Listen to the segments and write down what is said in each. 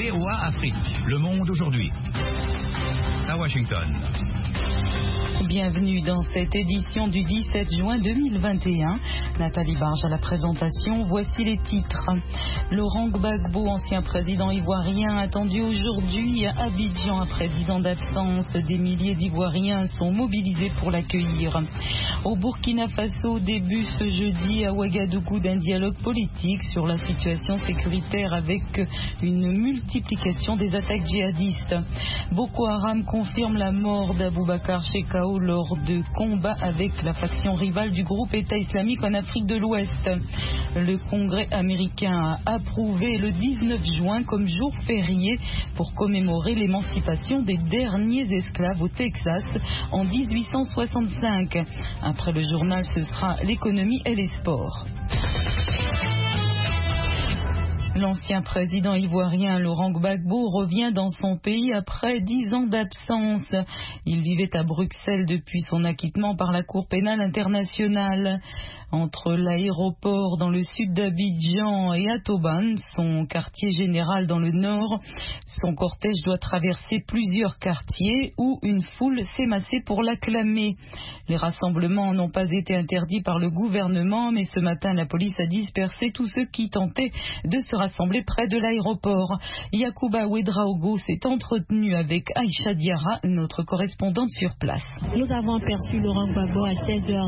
VOA Afrique, le monde aujourd'hui. À Washington. Bienvenue dans cette édition du 17 juin 2021. Nathalie Barge à la présentation. Voici les titres. Laurent Gbagbo, ancien président ivoirien, attendu aujourd'hui à Abidjan après 10 ans d'absence. Des milliers d'Ivoiriens sont mobilisés pour l'accueillir. Au Burkina Faso, début ce jeudi à Ouagadougou d'un dialogue politique sur la situation sécuritaire avec une multiplication des attaques djihadistes. Boko Haram confirme la mort d'Aboubacar Shekau lors de combats avec la faction rivale du groupe État islamique en Afrique de l'Ouest. Le Congrès américain a approuvé le 19 juin comme jour férié pour commémorer l'émancipation des derniers esclaves au Texas en 1865. Après le journal, ce sera l'économie et les sports. L'ancien président ivoirien Laurent Gbagbo revient dans son pays après 10 ans d'absence. Il vivait à Bruxelles depuis son acquittement par la Cour pénale internationale. Entre l'aéroport dans le sud d'Abidjan et Atoban, son quartier général dans le nord, son cortège doit traverser plusieurs quartiers où une foule s'est massée pour l'acclamer. Les rassemblements n'ont pas été interdits par le gouvernement, mais ce matin la police a dispersé tous ceux qui tentaient de se rassembler près de l'aéroport. Yacouba Ouedraogo s'est entretenu avec Aïcha Diarra, notre correspondante sur place. Nous avons aperçu Laurent Gbagbo à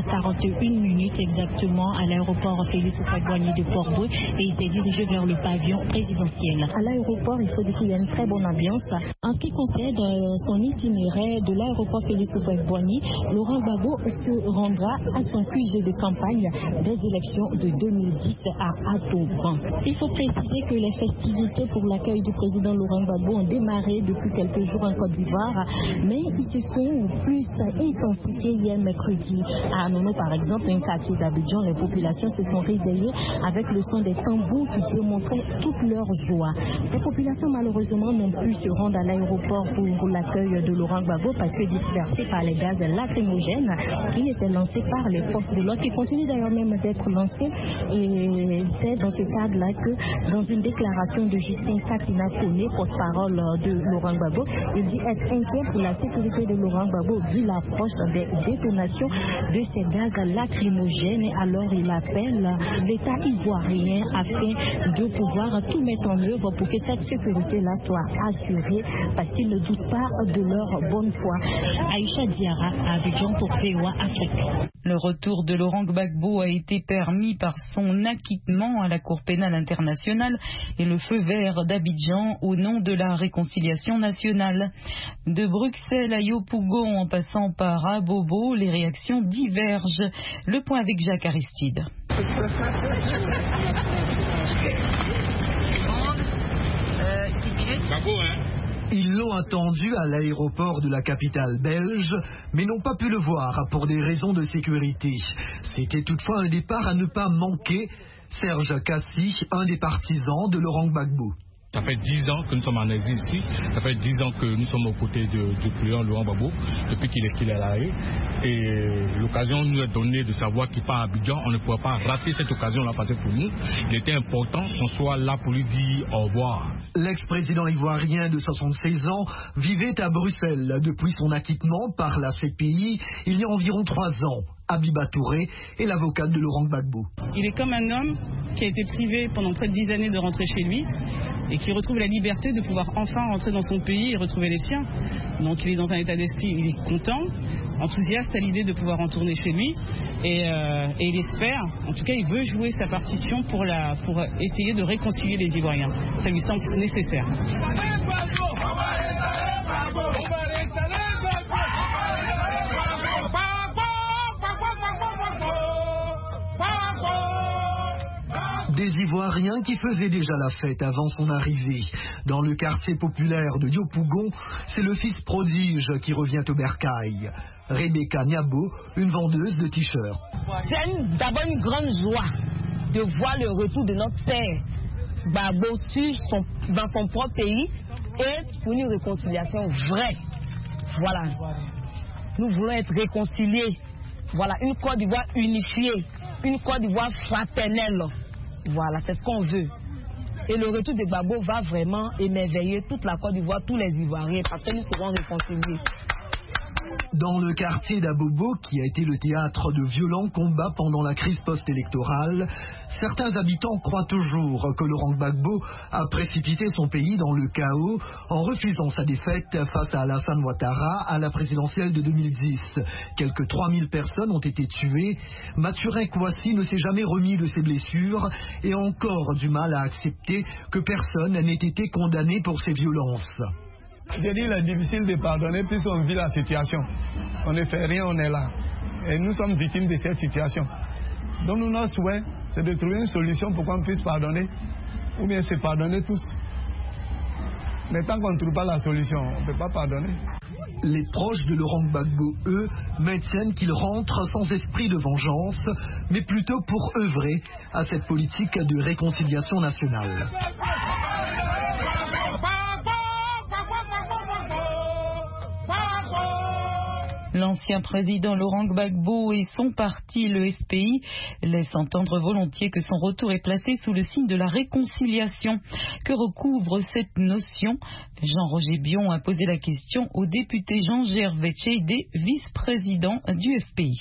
16h41 exactement à l'aéroport Félix Houphouët-Boigny de Port-Bouët et il s'est dirigé vers le pavillon présidentiel. À l'aéroport, il faut dire qu'il y a une très bonne ambiance. En ce qui concerne son itinéraire de l'aéroport Félix Houphouët-Boigny, Laurent Gbagbo se rendra à son QG de campagne des élections de 2010 à Atoban. Il faut préciser que les festivités pour l'accueil du président Laurent Gbagbo ont démarré depuis quelques jours en Côte d'Ivoire, mais ils se sont plus intensifiés hier mercredi. À Anono, par exemple, un quartier d'Abidjan, les populations se sont réveillées avec le son des tambours qui démontraient toute leur joie. Ces populations, malheureusement, n'ont pu se rendre à l'aéroport pour l'accueil de Laurent Gbagbo parce que dispersés par les gaz lacrymogènes qui étaient lancés par les forces de l'ordre, qui continuent d'ailleurs même d'être lancés. Et c'est dans ce cadre-là que, dans une déclaration de Justin Katina Koné, porte-parole de Laurent Gbagbo, il dit être inquiet pour la sécurité de Laurent Gbagbo vu l'approche des détonations de ces gaz lacrymogènes. Et alors il appelle l'État ivoirien afin de pouvoir tout mettre en œuvre pour que cette sécurité-là soit assurée parce qu'ils ne doutent pas de leur bonne foi. Aïcha Diarra, à Abidjan pour VOA Afrique. Le retour de Laurent Gbagbo a été permis par son acquittement à la Cour pénale internationale et le feu vert d'Abidjan au nom de la réconciliation nationale. De Bruxelles à Yopougon en passant par Abobo, les réactions divergent. Le point avec Jacques Aristide. Ils l'ont attendu à l'aéroport de la capitale belge, mais n'ont pas pu le voir pour des raisons de sécurité. C'était toutefois un départ à ne pas manquer. Serge Kassi, un des partisans de Laurent Gbagbo. Ça fait 10 ans que nous sommes en exil ici. Ça fait 10 ans que nous sommes aux côtés du président Laurent Gbagbo depuis qu'il est là. Et l'occasion nous est donnée de savoir qu'il part à Abidjan. On ne pourra pas rater cette occasion-là parce que pour nous, il était important qu'on soit là pour lui dire au revoir. L'ex-président ivoirien de 76 ans vivait à Bruxelles depuis son acquittement par la CPI il y a environ 3 ans. Abiba Touré est l'avocate de Laurent Gbagbo. Il est comme un homme qui a été privé pendant près de 10 années de rentrer chez lui et qui retrouve la liberté de pouvoir enfin rentrer dans son pays et retrouver les siens. Donc il est dans un état d'esprit, il est content, enthousiaste à l'idée de pouvoir retourner chez lui et il espère, en tout cas il veut jouer sa partition pour essayer de réconcilier les Ivoiriens. Ça lui semble nécessaire. Des Ivoiriens qui faisaient déjà la fête avant son arrivée. Dans le quartier populaire de Yopougon, c'est le fils prodige qui revient au bercail. Rebecca Niabo, une vendeuse de t-shirts. C'est d'abord une grande joie de voir le retour de notre père Gbagbo dans son propre pays et pour une réconciliation vraie. Voilà. Nous voulons être réconciliés. Voilà, une Côte d'Ivoire unifiée, une Côte d'Ivoire fraternelle. Voilà, c'est ce qu'on veut. Et le retour de Gbagbo va vraiment émerveiller toute la Côte d'Ivoire, tous les Ivoiriens, parce que nous serons réconciliés. Dans le quartier d'Abobo, qui a été le théâtre de violents combats pendant la crise post-électorale, certains habitants croient toujours que Laurent Gbagbo a précipité son pays dans le chaos en refusant sa défaite face à Alassane Ouattara à la présidentielle de 2010. Quelques 3000 personnes ont été tuées. Mathurin Kouassi ne s'est jamais remis de ses blessures et a encore du mal à accepter que personne n'ait été condamné pour ces violences. J'ai dit, il est difficile de pardonner puisqu'on vit la situation. On ne fait rien, on est là. Et nous sommes victimes de cette situation. Donc notre souhait, c'est de trouver une solution pour qu'on puisse pardonner, ou bien se pardonner tous. Mais tant qu'on ne trouve pas la solution, on ne peut pas pardonner. Les proches de Laurent Gbagbo, eux, maintiennent qu'il rentre sans esprit de vengeance, mais plutôt pour œuvrer à cette politique de réconciliation nationale. L'ancien président Laurent Gbagbo et son parti, le FPI, laissent entendre volontiers que son retour est placé sous le signe de la réconciliation. Que recouvre cette notion? Jean-Roger Bion a posé la question au député Jean-Gervais Tcheidé, vice-président du FPI.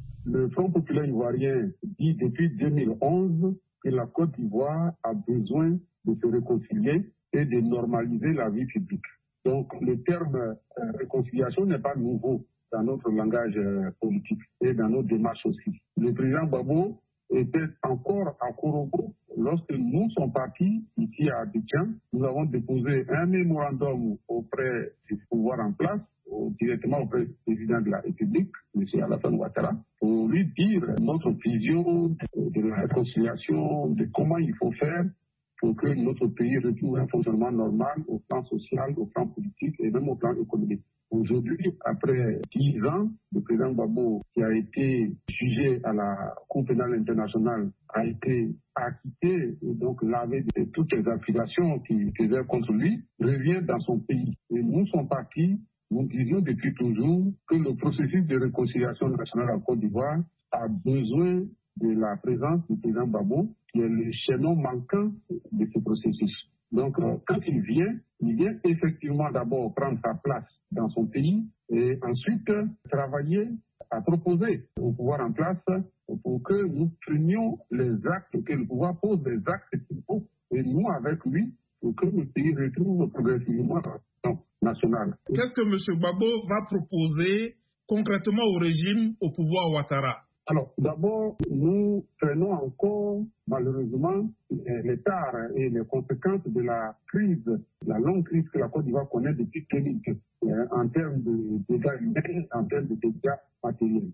Le Front populaire ivoirien dit depuis 2011 que la Côte d'Ivoire a besoin de se réconcilier et de normaliser la vie publique. Donc le terme réconciliation n'est pas nouveau dans notre langage politique et dans nos démarches aussi. Le président Gbagbo était encore à Korogo lorsque nous sommes partis ici à Abidjan. Nous avons déposé un mémorandum auprès du pouvoir en place, directement auprès du président de la République, M. Alassane Ouattara, pour lui dire notre vision de la réconciliation, de comment il faut faire pour que notre pays retrouve un fonctionnement normal au plan social, au plan politique et même au plan économique. Aujourd'hui, après 10 ans, le président Gbagbo, qui a été jugé à la Cour pénale internationale, a été acquitté et donc lavé de toutes les accusations qui faisaient contre lui, revient dans son pays. Et nous sommes partis, nous disions depuis toujours que le processus de réconciliation nationale en Côte d'Ivoire a besoin de la présence du président Gbagbo, qui est le chaînon manquant de ce processus. Donc, quand il vient effectivement d'abord prendre sa place dans son pays et ensuite travailler à proposer au pouvoir en place pour que nous prenions les actes, que le pouvoir pose les actes qu'il faut, et nous avec lui, pour que le pays retrouve progressivement la nationale. Qu'est-ce que M. Gbagbo va proposer concrètement au régime, au pouvoir Ouattara? Alors, d'abord, nous prenons encore, malheureusement, les tares et les conséquences de la crise, la longue crise que la Côte d'Ivoire connaît depuis 2000, en termes de dégâts humains, en termes de dégâts matériels.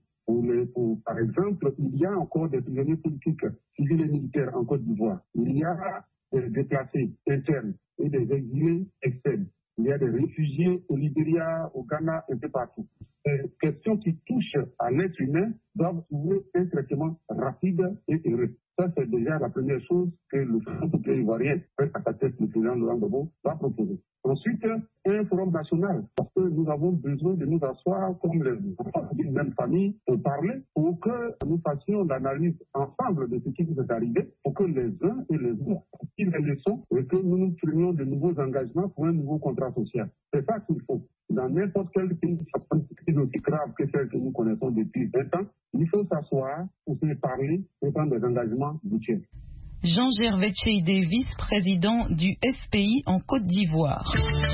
Par exemple, il y a encore des prisonniers politiques, civils et militaires en Côte d'Ivoire. Il y a des déplacés internes et des exilés externes. Il y a des réfugiés au Libéria, au Ghana, un peu partout. Les questions qui touchent à l'être humain doivent trouver un traitement rapide et heureux. Ça, c'est déjà la première chose que le Front populaire ivoirien, à sa tête le président Laurent Gbagbo, va proposer. Ensuite, un forum national, parce que nous avons besoin de nous asseoir comme les enfants d'une même famille pour parler, pour que nous fassions l'analyse ensemble de ce qui nous est arrivé, pour que les uns et les autres tirent les leçons et que nous nous prenions de nouveaux engagements pour un nouveau contrat social. C'est ça qu'il faut. Dans n'importe quel pays, c'est aussi grave que celle que nous connaissons depuis 20 ans. Il faut s'asseoir pour se parler et prendre des engagements mutuels. Jean-Gervais Tcheidé, vice-président du FPI en Côte d'Ivoire.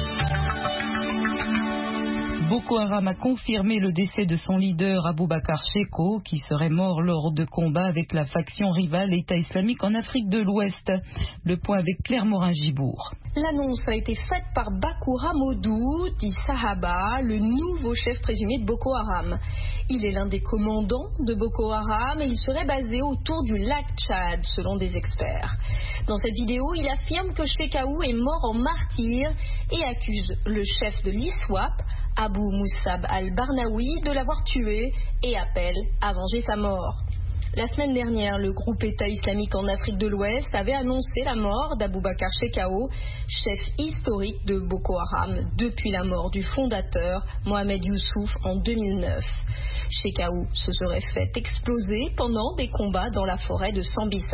Boko Haram a confirmé le décès de son leader Aboubacar Sheko, qui serait mort lors de combats avec la faction rivale État islamique en Afrique de l'Ouest. Le point avec Claire Morin-Gibourg. L'annonce a été faite par Bakoura Modou, dit Sahaba, le nouveau chef présumé de Boko Haram. Il est l'un des commandants de Boko Haram et il serait basé autour du lac Tchad, selon des experts. Dans cette vidéo, il affirme que Shekau est mort en martyr et accuse le chef de l'ISWAP, Abou Moussab al-Barnaoui, de l'avoir tué et appelle à venger sa mort. La semaine dernière, le groupe État islamique en Afrique de l'Ouest avait annoncé la mort d'Aboubacar Shekau, chef historique de Boko Haram depuis la mort du fondateur Mohamed Youssouf en 2009. Shekau se serait fait exploser pendant des combats dans la forêt de Sambisa.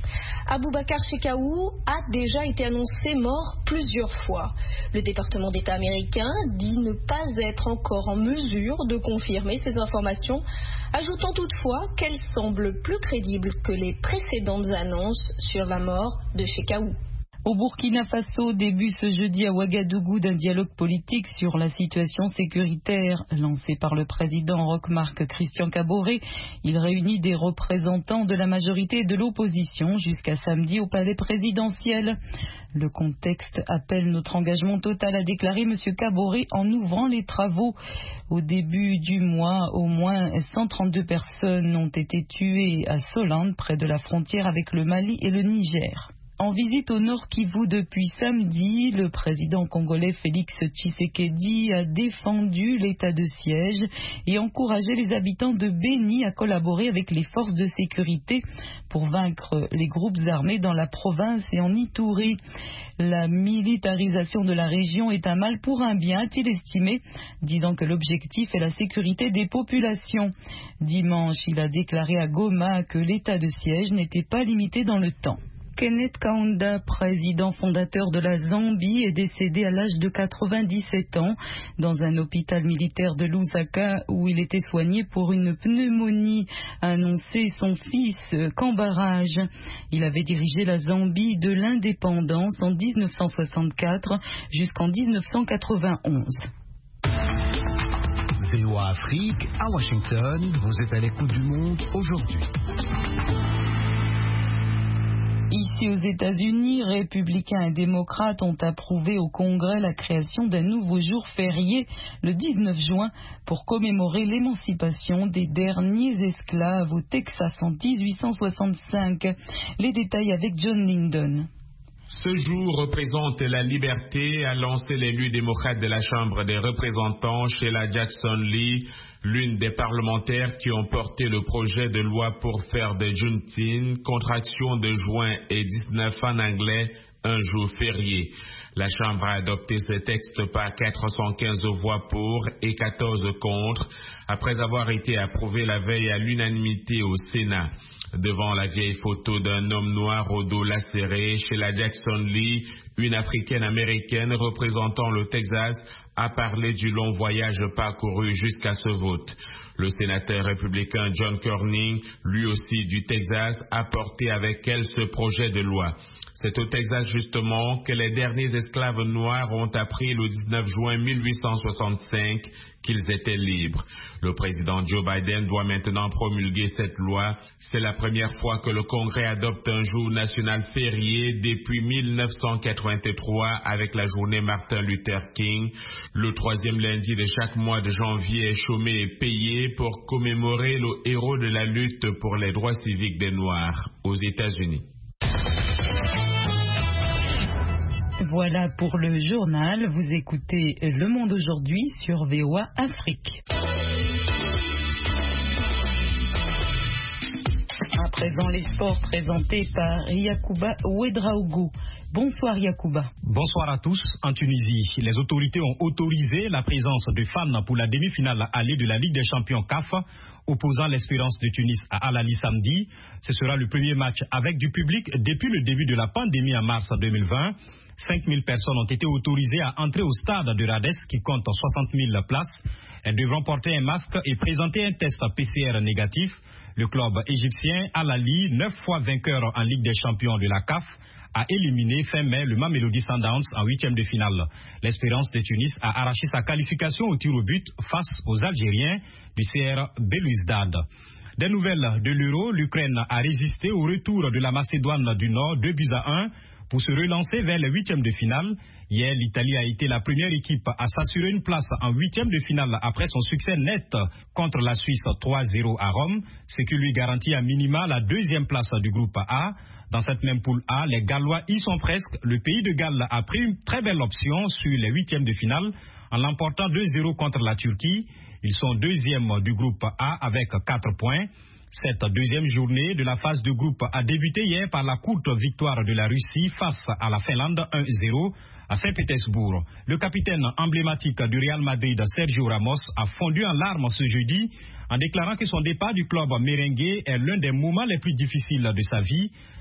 Aboubacar Shekau a déjà été annoncé mort plusieurs fois. Le département d'État américain dit ne pas être encore en mesure de confirmer ces informations, ajoutant toutefois qu'elles semblent plus crédibles que les précédentes annonces sur la mort de Shekau. Au Burkina Faso, début ce jeudi à Ouagadougou d'un dialogue politique sur la situation sécuritaire lancé par le président Roch-Marc Christian Kaboré. Il réunit des représentants de la majorité et de l'opposition jusqu'à samedi au palais présidentiel. Le contexte appelle notre engagement total, a déclaré M. Kaboré en ouvrant les travaux. Au début du mois, au moins 132 personnes ont été tuées à Solande, près de la frontière avec le Mali et le Niger. En visite au Nord Kivu depuis samedi, le président congolais Félix Tshisekedi a défendu l'état de siège et encouragé les habitants de Béni à collaborer avec les forces de sécurité pour vaincre les groupes armés dans la province et en Ituri. La militarisation de la région est un mal pour un bien, a-t-il estimé, disant que l'objectif est la sécurité des populations. Dimanche, il a déclaré à Goma que l'état de siège n'était pas limité dans le temps. Kenneth Kaunda, président fondateur de la Zambie, est décédé à l'âge de 97 ans dans un hôpital militaire de Lusaka où il était soigné pour une pneumonie, a annoncé son fils Kambarage. Il avait dirigé la Zambie de l'indépendance en 1964 jusqu'en 1991. VOA Afrique, à Washington, vous êtes à l'écoute du monde aujourd'hui. Ici aux États-Unis, républicains et démocrates ont approuvé au Congrès la création d'un nouveau jour férié le 19 juin pour commémorer l'émancipation des derniers esclaves au Texas en 1865. Les détails avec John Lyndon. Ce jour représente la liberté, a lancé l'élu démocrate de la Chambre des représentants, Sheila Jackson Lee, l'une des parlementaires qui ont porté le projet de loi pour faire de Juneteenth, contraction de juin et 19 en anglais, un jour férié. La Chambre a adopté ce texte par 415 voix pour et 14 contre, après avoir été approuvé la veille à l'unanimité au Sénat. Devant la vieille photo d'un homme noir au dos lacéré, Sheila Jackson Lee, une africaine-américaine représentant le Texas, a parlé du long voyage parcouru jusqu'à ce vote. Le sénateur républicain John Cornyn, lui aussi du Texas, a porté avec elle ce projet de loi. C'est au Texas justement que les derniers esclaves noirs ont appris le 19 juin 1865 qu'ils étaient libres. Le président Joe Biden doit maintenant promulguer cette loi. C'est la première fois que le Congrès adopte un jour national férié depuis 1983 avec la journée Martin Luther King. Le troisième lundi de chaque mois de janvier est chômé et payé pour commémorer le héros de la lutte pour les droits civiques des Noirs aux États-Unis. Voilà pour le journal. Vous écoutez Le Monde aujourd'hui sur VOA Afrique. À présent, les sports présentés par Yacouba Ouedraogo. Bonsoir Yacouba. Bonsoir à tous. En Tunisie, les autorités ont autorisé la présence de fans pour la demi-finale allée de la Ligue des champions CAF, opposant l'Espérance de Tunis à Al Ahly samedi. Ce sera le premier match avec du public depuis le début de la pandémie en mars 2020. 5000 personnes ont été autorisées à entrer au stade de Rades qui compte 60 000 places. Elles devront porter un masque et présenter un test PCR négatif. Le club égyptien Al Ahly, 9 fois vainqueur en Ligue des champions de la CAF, a éliminé fin mai le Mamelodi Sundowns en 8e de finale. L'Espérance de Tunis a arraché sa qualification au tir au but face aux Algériens du CR Belouizdad. Des nouvelles de l'Euro, l'Ukraine a résisté au retour de la Macédoine du Nord 2-1 pour se relancer vers les 8e de finale. Hier, l'Italie a été la première équipe à s'assurer une place en 8e de finale après son succès net contre la Suisse 3-0 à Rome, ce qui lui garantit à minima la 2e place du groupe A. Dans cette même poule A, les Gallois y sont presque. Le pays de Galles a pris une très belle option sur les 8e de finale en l'emportant 2-0 contre la Turquie. Ils sont 2e du groupe A avec 4 points. Cette deuxième journée de la phase de groupe a débuté hier par la courte victoire de la Russie face à la Finlande 1-0 à Saint-Pétersbourg. Le capitaine emblématique du Real Madrid, Sergio Ramos, a fondu en larmes ce jeudi en déclarant que son départ du club merengue est l'un des moments les plus difficiles de sa vie.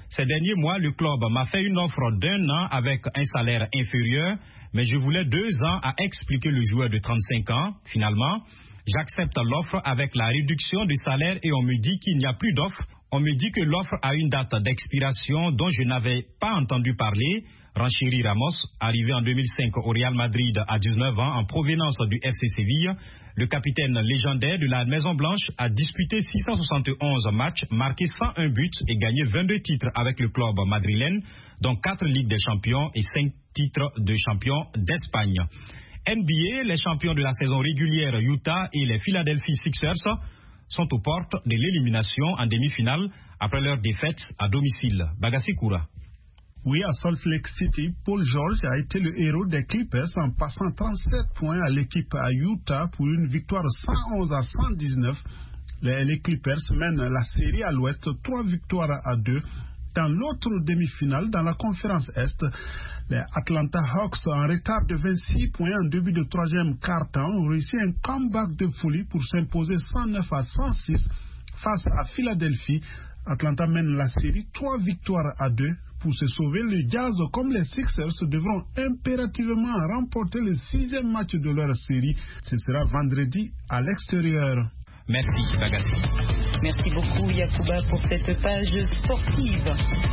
Ces derniers mois, le club m'a fait une offre d'1 an avec un salaire inférieur, mais je voulais 2 ans à expliquer le joueur de 35 ans. Finalement, j'accepte l'offre avec la réduction du salaire et on me dit qu'il n'y a plus d'offre. On me dit que l'offre a une date d'expiration dont je n'avais pas entendu parler. Rancheri Ramos, arrivé en 2005 au Real Madrid à 19 ans en provenance du FC Séville, le capitaine légendaire de la Maison Blanche a disputé 671 matchs, marqué 101 buts et gagné 22 titres avec le club madrilène, dont 4 Ligues des Champions et 5 titres de champion d'Espagne. NBA, les champions de la saison régulière Utah et les Philadelphia Sixers sont aux portes de l'élimination en demi-finale après leur défaite à domicile. Bagassi Koura. Oui, à Salt Lake City, Paul George a été le héros des Clippers en passant 37 points à l'équipe à Utah pour une victoire 111-119. Les Clippers mènent la série à l'ouest 3 victoires à 2. Dans l'autre demi-finale, dans la conférence Est, les Atlanta Hawks, en retard de 26 points en début de troisième quart-temps, ont réussi un comeback de folie pour s'imposer 109-106 face à Philadelphie. Atlanta mène la série 3 victoires à 2. Pour se sauver, les Jazz comme les Sixers devront impérativement remporter le 6e match de leur série. Ce sera vendredi à l'extérieur. Merci, Bagassi. Merci beaucoup, Yacouba, pour cette page sportive.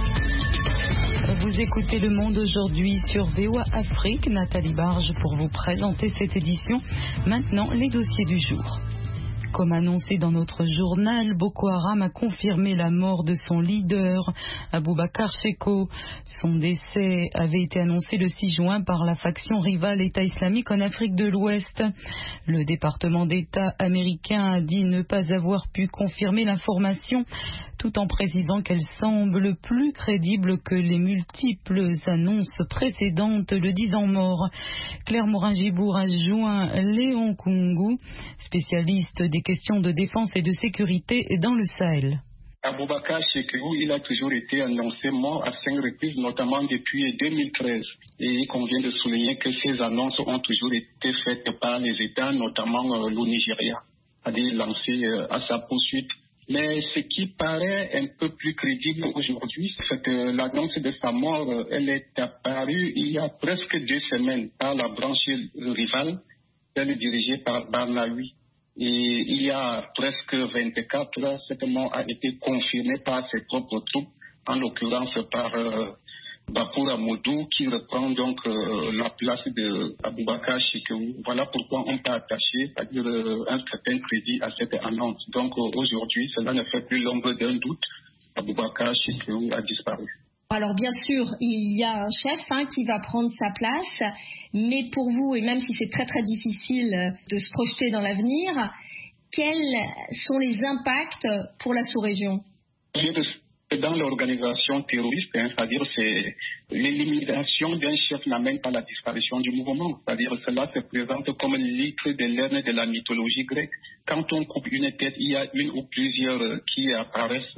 Vous écoutez Le Monde aujourd'hui sur VOA Afrique. Nathalie Barge pour vous présenter cette édition. Maintenant, les dossiers du jour. Comme annoncé dans notre journal, Boko Haram a confirmé la mort de son leader, Aboubakar Sheko. Son décès avait été annoncé le 6 juin par la faction rivale État islamique en Afrique de l'Ouest. Le département d'État américain a dit ne pas avoir pu confirmer l'information, tout en précisant qu'elle semble plus crédible que les multiples annonces précédentes le disant mort. Claire Morin-Gibour a joint Léon Kungu, spécialiste des questions de défense et de sécurité dans le Sahel. Aboubakar Shekau, il a toujours été annoncé mort à 5 reprises, notamment depuis 2013. Et il convient de souligner que ces annonces ont toujours été faites par les États, notamment le Nigeria, c'est-à-dire lancé à sa poursuite. Mais ce qui paraît un peu plus crédible aujourd'hui, c'est que l'annonce de sa mort, elle est apparue il y a presque 2 semaines par la branche rivale, celle dirigée par Barnaoui. Et il y a presque 24 heures, cette mort a été confirmée par ses propres troupes, en l'occurrence par Bapour Amadou, qui reprend donc la place de Aboubakar Shekau. Voilà pourquoi on peut attacher, c'est-à-dire un certain crédit à cette annonce. Donc aujourd'hui, cela ne fait plus l'ombre d'un doute. Aboubakar Shekau a disparu. Alors bien sûr, il y a un chef qui va prendre sa place, mais pour vous, et même si c'est très très difficile de se projeter dans l'avenir, quels sont les impacts pour la sous-région ? Dans l'organisation terroriste, c'est-à-dire c'est l'élimination d'un chef n'amène pas la disparition du mouvement. C'est-à-dire cela se présente comme l'icre de l'aine de la mythologie grecque. Quand on coupe une tête, il y a une ou plusieurs qui apparaissent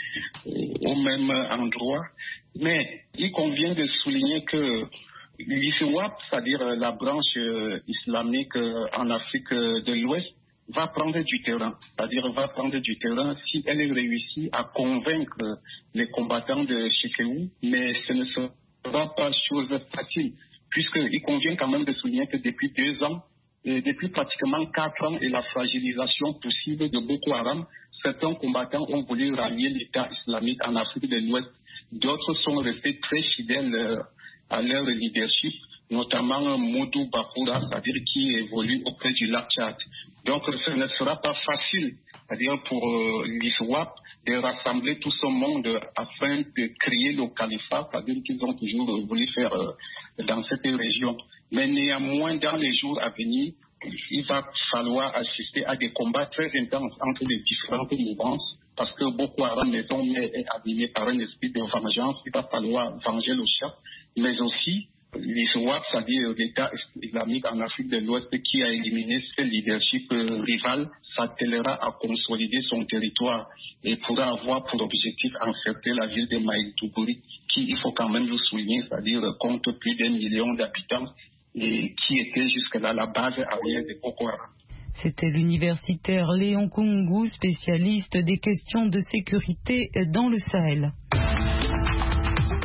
au même endroit. Mais il convient de souligner que l'ISWAP, c'est-à-dire la branche islamique en Afrique de l'Ouest, va prendre du terrain, c'est-à-dire va prendre du terrain si elle réussit à convaincre les combattants de Shekau, mais ce ne sera pas chose facile, puisqu'il convient quand même de souligner que depuis 2 ans, et depuis pratiquement 4 ans et la fragilisation possible de Boko Haram, certains combattants ont voulu rallier l'État islamique en Afrique de l'Ouest, d'autres sont restés très fidèles à leur leadership, notamment Modou Bakoura, c'est-à-dire qui évolue auprès du lac Tchad. Donc ce ne sera pas facile, c'est-à-dire pour l'ISWAP de rassembler tout ce monde afin de créer le califat, c'est-à-dire qu'ils ont toujours voulu faire dans cette région. Mais néanmoins, dans les jours à venir, il va falloir assister à des combats très intenses entre les différentes mouvances, parce que Boko Haram est animé par un esprit de vengeance. Il va falloir venger le chef, mais aussi l'ISWAP, c'est-à-dire l'État islamique en Afrique de l'Ouest qui a éliminé ce leadership rival, s'attellera à consolider son territoire et pourra avoir pour objectif encercler la ville de Maïdougouri, qui, il faut quand même le souligner, c'est-à-dire compte plus d'1 million d'habitants et qui était jusque-là la base arrière de Boko Haram. C'était l'universitaire Léon Kungu, spécialiste des questions de sécurité dans le Sahel.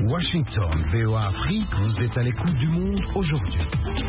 Washington, VOA Afrique, vous êtes à l'écoute du monde aujourd'hui.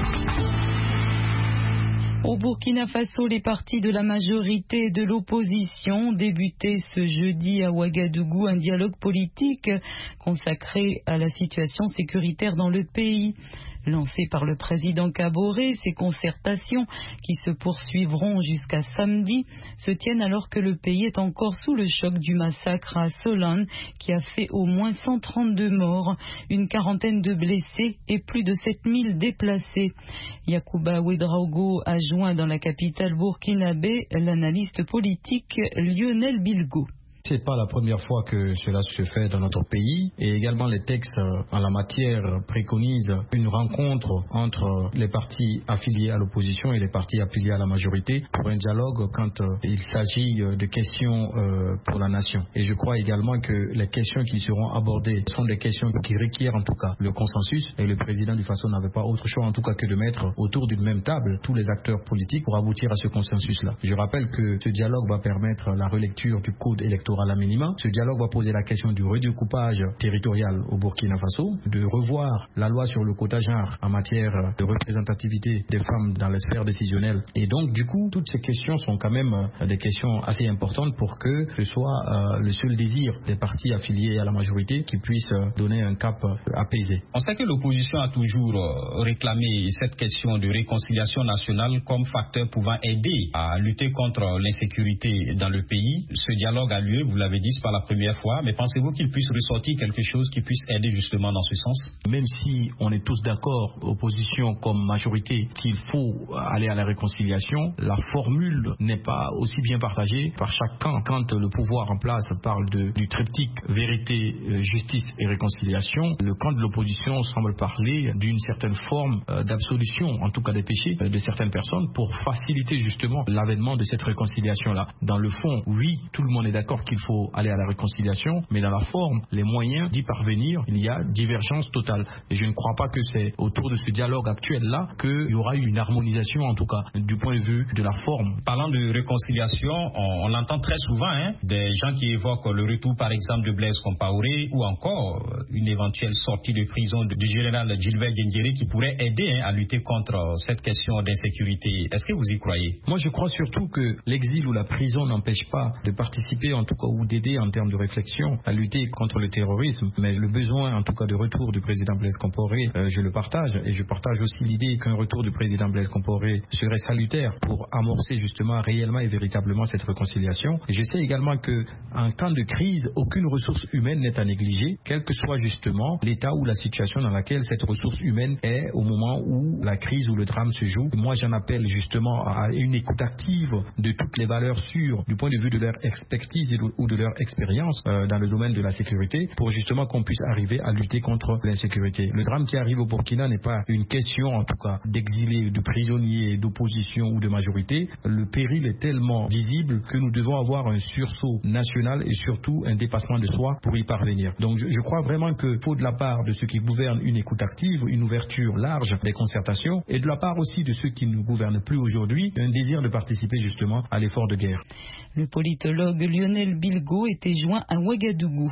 Au Burkina Faso, les partis de la majorité et de l'opposition ont débuté ce jeudi à Ouagadougou un dialogue politique consacré à la situation sécuritaire dans le pays. Lancées par le président Kaboré, ces concertations, qui se poursuivront jusqu'à samedi, se tiennent alors que le pays est encore sous le choc du massacre à Solane, qui a fait au moins 132 morts, une quarantaine de blessés et plus de 7000 déplacés. Yacouba Ouedraogo a joint dans la capitale burkinabé l'analyste politique Lionel Bilgo. C'est pas la première fois que cela se fait dans notre pays et également les textes en la matière préconisent une rencontre entre les partis affiliés à l'opposition et les partis affiliés à la majorité pour un dialogue quand il s'agit de questions pour la nation. Et je crois également que les questions qui seront abordées sont des questions qui requièrent en tout cas le consensus et le président du Faso n'avait pas autre choix en tout cas que de mettre autour d'une même table tous les acteurs politiques pour aboutir à ce consensus-là. Je rappelle que ce dialogue va permettre la relecture du code électoral à minima. Ce dialogue va poser la question du redécoupage territorial au Burkina Faso, de revoir la loi sur le quota genre en matière de représentativité des femmes dans les sphères décisionnelles. Et donc, du coup, toutes ces questions sont quand même des questions assez importantes pour que ce soit le seul désir des partis affiliés à la majorité qui puisse donner un cap apaisé. On sait que l'opposition a toujours réclamé cette question de réconciliation nationale comme facteur pouvant aider à lutter contre l'insécurité dans le pays. Ce dialogue a lieu, vous l'avez dit, c'est pas la première fois, mais pensez-vous qu'il puisse ressortir quelque chose qui puisse aider justement dans ce sens? Même si on est tous d'accord, opposition comme majorité, qu'il faut aller à la réconciliation, la formule n'est pas aussi bien partagée par chaque camp. Quand le pouvoir en place parle du triptyque vérité, justice et réconciliation, le camp de l'opposition semble parler d'une certaine forme d'absolution, en tout cas des péchés de certaines personnes, pour faciliter justement l'avènement de cette réconciliation-là. Dans le fond, oui, tout le monde est d'accord qu'il faut aller à la réconciliation, mais dans la forme, les moyens d'y parvenir, il y a divergence totale. Et je ne crois pas que c'est autour de ce dialogue actuel-là qu'il y aura eu une harmonisation, en tout cas, du point de vue de la forme. Parlant de réconciliation, on entend très souvent des gens qui évoquent le retour, par exemple, de Blaise Compaoré ou encore une éventuelle sortie de prison du général Gilbert Diendéré qui pourrait aider à lutter contre cette question d'insécurité. Est-ce que vous y croyez? Moi, je crois surtout que l'exil ou la prison n'empêche pas de participer, en tout cas, ou d'aider en termes de réflexion à lutter contre le terrorisme. Mais le besoin, en tout cas, de retour du président Blaise Compaoré, je le partage. Et je partage aussi l'idée qu'un retour du président Blaise Compaoré serait salutaire pour amorcer justement réellement et véritablement cette réconciliation. Et je sais également qu'en temps de crise, aucune ressource humaine n'est à négliger, quel que soit justement l'état ou la situation dans laquelle cette ressource humaine est au moment où la crise ou le drame se joue. Moi, j'en appelle justement à une écoute active de toutes les valeurs sûres du point de vue de leur expertise ou de leur expérience dans le domaine de la sécurité pour justement qu'on puisse arriver à lutter contre l'insécurité. Le drame qui arrive au Burkina n'est pas une question en tout cas d'exilés, de prisonniers, d'opposition ou de majorité. Le péril est tellement visible que nous devons avoir un sursaut national et surtout un dépassement de soi pour y parvenir. Donc je crois vraiment qu'il faut de la part de ceux qui gouvernent une écoute active, une ouverture large des concertations et de la part aussi de ceux qui ne gouvernent plus aujourd'hui, un désir de participer justement à l'effort de guerre. Le politologue Lionel Bilgo était joint à Ouagadougou.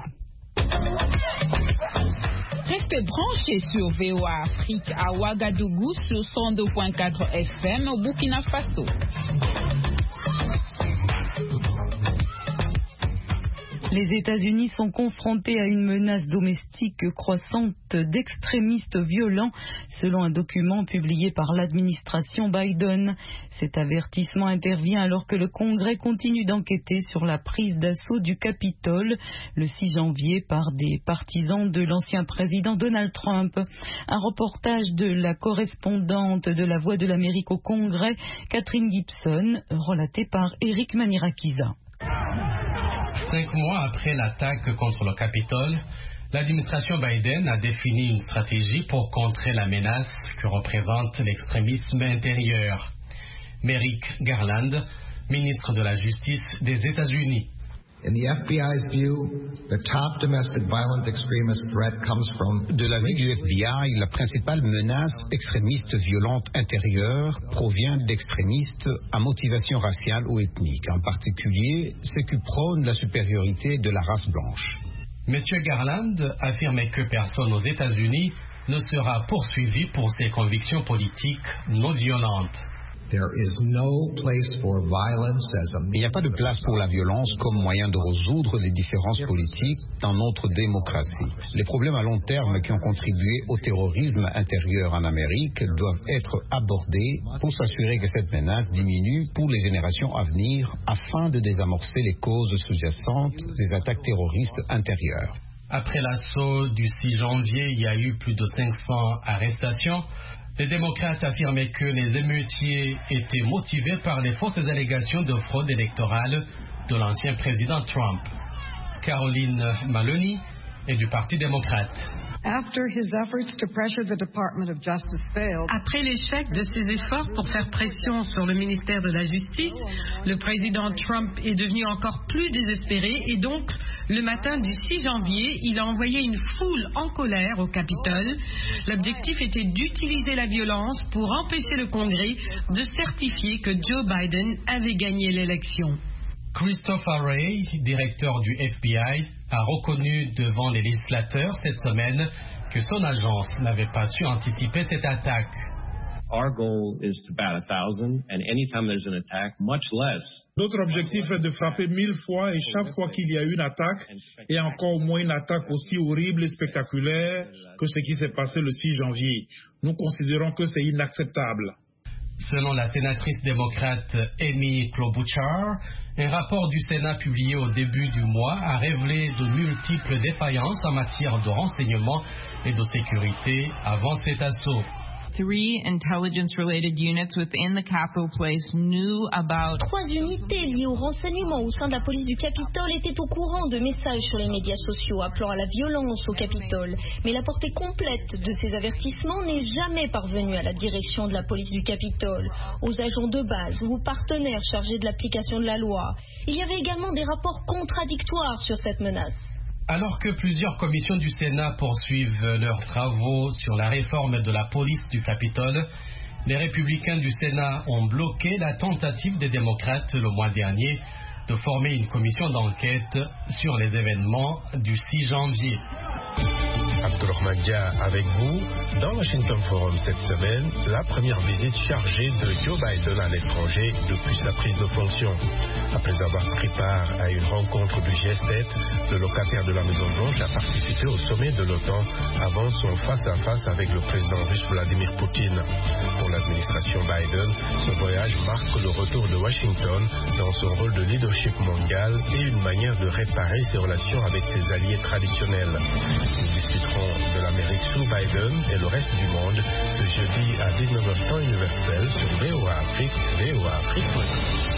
Restez branchés sur VOA Afrique à Ouagadougou sur 102.4 FM au Burkina Faso. Les États-Unis sont confrontés à une menace domestique croissante d'extrémistes violents, selon un document publié par l'administration Biden. Cet avertissement intervient alors que le Congrès continue d'enquêter sur la prise d'assaut du Capitole le 6 janvier par des partisans de l'ancien président Donald Trump. Un reportage de la correspondante de La Voix de l'Amérique au Congrès, Catherine Gibson, relaté par Eric Manirakiza. 5 mois après l'attaque contre le Capitole, l'administration Biden a défini une stratégie pour contrer la menace que représente l'extrémisme intérieur. Merrick Garland, ministre de la Justice des États-Unis. De l'avis du FBI, la principale menace extrémiste violente intérieure provient d'extrémistes à motivation raciale ou ethnique, en particulier ceux qui prônent la supériorité de la race blanche. M. Garland affirmait que personne aux États-Unis ne sera poursuivi pour ses convictions politiques non violentes. Il n'y a pas de place pour la violence comme moyen de résoudre les différences politiques dans notre démocratie. Les problèmes à long terme qui ont contribué au terrorisme intérieur en Amérique doivent être abordés pour s'assurer que cette menace diminue pour les générations à venir afin de désamorcer les causes sous-jacentes des attaques terroristes intérieures. Après l'assaut du 6 janvier, il y a eu plus de 500 arrestations. Les démocrates affirmaient que les émeutiers étaient motivés par les fausses allégations de fraude électorale de l'ancien président Trump. Caroline Maloney est du Parti démocrate. Après l'échec de ses efforts pour faire pression sur le ministère de la Justice, le président Trump est devenu encore plus désespéré et donc, le matin du 6 janvier, il a envoyé une foule en colère au Capitole. L'objectif était d'utiliser la violence pour empêcher le Congrès de certifier que Joe Biden avait gagné l'élection. Christopher Wray, directeur du FBI, a reconnu devant les législateurs cette semaine que son agence n'avait pas su anticiper cette attaque. Notre objectif est de frapper 1000 fois et chaque fois qu'il y a une attaque, et encore moins une attaque aussi horrible et spectaculaire que ce qui s'est passé le 6 janvier. Nous considérons que c'est inacceptable. Selon la sénatrice démocrate Amy Klobuchar, un rapport du Sénat publié au début du mois a révélé de multiples défaillances en matière de renseignement et de sécurité avant cet assaut. 3 intelligence-related units within the Capitol Place knew about... 3 unités liées au renseignement au sein de la police du Capitole étaient au courant de messages sur les médias sociaux appelant à la violence au Capitole. Mais la portée complète de ces avertissements n'est jamais parvenue à la direction de la police du Capitole, aux agents de base ou aux partenaires chargés de l'application de la loi. Il y avait également des rapports contradictoires sur cette menace. Alors que plusieurs commissions du Sénat poursuivent leurs travaux sur la réforme de la police du Capitole, les républicains du Sénat ont bloqué la tentative des démocrates le mois dernier de former une commission d'enquête sur les événements du 6 janvier. Abdulrahman Dia avec vous. Dans Washington Forum cette semaine, la première visite chargée de Joe Biden à l'étranger depuis sa prise de fonction. Après avoir pris part à une rencontre du G7, le locataire de la Maison-Blanche a participé au sommet de l'OTAN avant son face-à-face avec le président russe Vladimir Poutine. Pour l'administration Biden, ce voyage marque le retour de Washington dans son rôle de leadership mondial et une manière de réparer ses relations avec ses alliés traditionnels. Nous discuterons de l'Amérique sous Biden et le reste du monde ce jeudi à 19h temps universel sur VOA Afrique, VOA Afrique.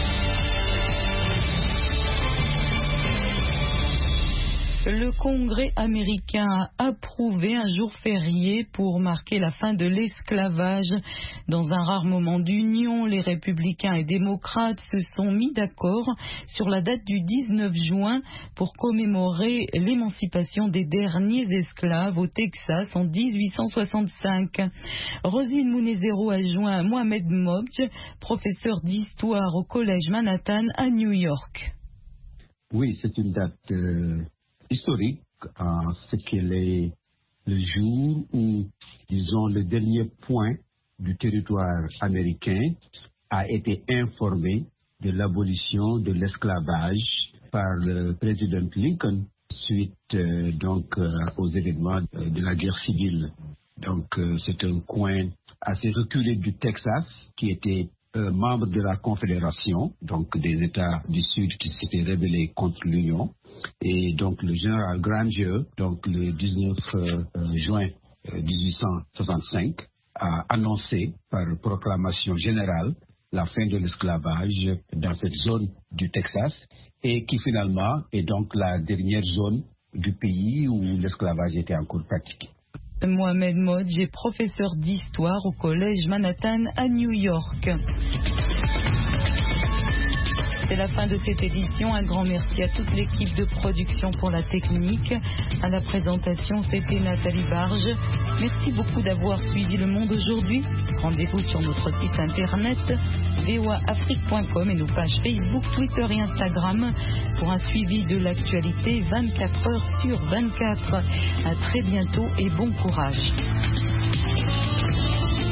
Le Congrès américain a approuvé un jour férié pour marquer la fin de l'esclavage. Dans un rare moment d'union, les républicains et démocrates se sont mis d'accord sur la date du 19 juin pour commémorer l'émancipation des derniers esclaves au Texas en 1865. Rosine Munezero a joint Mohamed Mobdj, professeur d'histoire au Collège Manhattan à New York. Oui, c'est une date historique, ce qu'elle est le jour où, disons, le dernier point du territoire américain a été informé de l'abolition de l'esclavage par le président Lincoln suite aux événements de la guerre civile. Donc c'est un coin assez reculé du Texas qui était membre de la Confédération, donc des États du Sud qui s'étaient rebellés contre l'Union. Et donc le général Granger, donc le 19 juin 1865, a annoncé par proclamation générale la fin de l'esclavage dans cette zone du Texas et qui finalement est donc la dernière zone du pays où l'esclavage était encore pratiqué. Mohamed Mobdj est professeur d'histoire au Collège Manhattan à New York. C'est la fin de cette édition. Un grand merci à toute l'équipe de production pour la technique. À la présentation, c'était Nathalie Barge. Merci beaucoup d'avoir suivi Le Monde aujourd'hui. Rendez-vous sur notre site internet voaafrique.com et nos pages Facebook, Twitter et Instagram pour un suivi de l'actualité 24 heures sur 24. À très bientôt et bon courage.